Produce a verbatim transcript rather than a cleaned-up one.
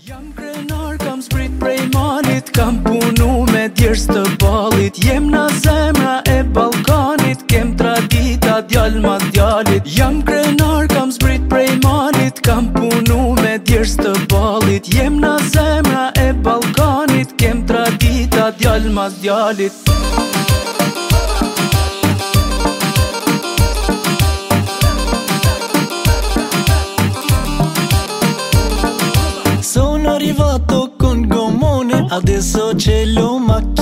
Jam krenar, kam zbrit prej malit, kam punu me djerës të ballit. Jem në zemra e Ballkanit, kem tradita djal ma djalit. Jam krenar, kam zbrit prej malit, kam punu me djerës të ballit. Jem në zemra e Ballkanit, kem tradita djal ma djalit. Sono arrivato con gommone, adesso ce l'ho macchina.